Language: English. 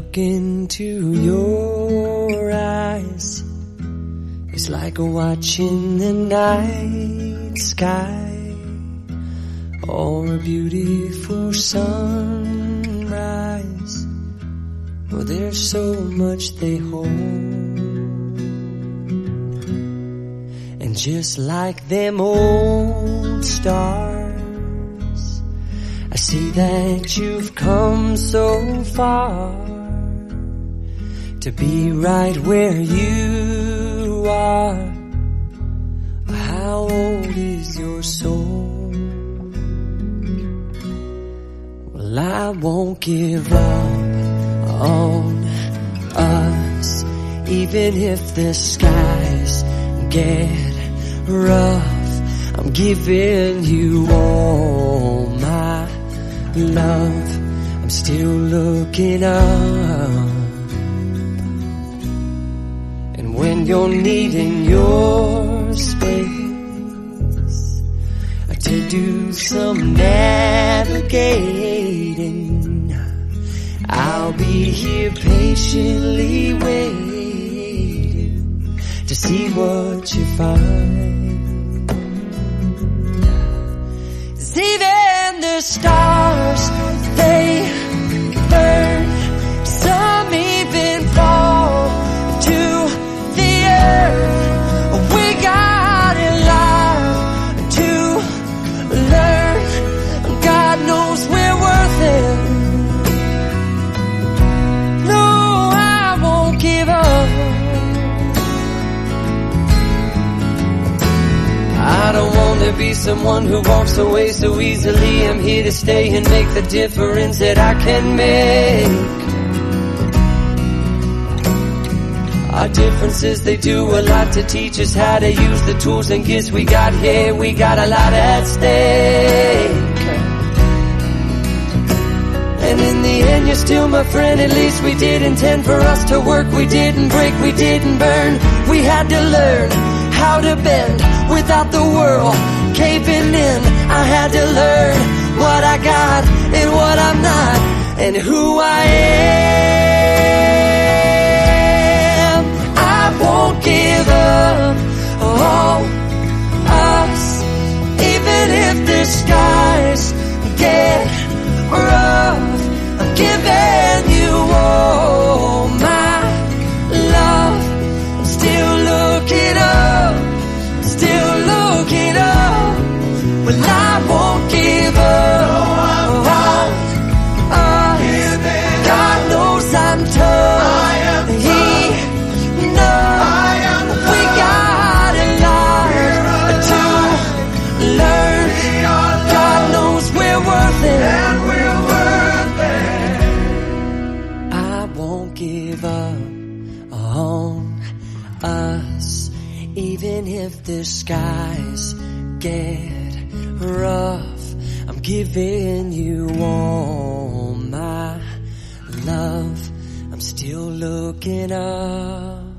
look into your eyes, it's like watching the night sky or a beautiful sunrise. Oh, there's so much they hold, and just like them old stars, I see that you've come so far to be right where you are. How old is your soul? Well, I won't give up on us, even if the skies get rough. I'm giving you all my love. I'm still looking up. And when you're needing your space to do some navigating, I'll be here patiently waiting to see what you find. 'Cause even the stars, they burn. Some even fall to the earth. We got a lot to learn. God knows we're worth it. No, I won't give up. I don't want to be someone who walks away so easily. I'm here to stay and make the difference that I can make. Our differences, they do a lot to teach us how to use the tools and gifts we got here. We got a lot at stake. And in the end, you're still my friend. At least we did intend for us to work. We didn't break, we didn't burn. We had to learn how to bend without the world caving in. I had to learn what I got and what I'm not, and who I am. I won't give up on us, even if the skies get rough. I'm giving you all my love. I'm still looking up, still looking up. Well, I won't give up on us. God knows I'm tough. He knows we got a lot to learn. God knows we're worth it. I won't give up on us, even if the skies get rough. I'm giving you all my love. I'm still looking up.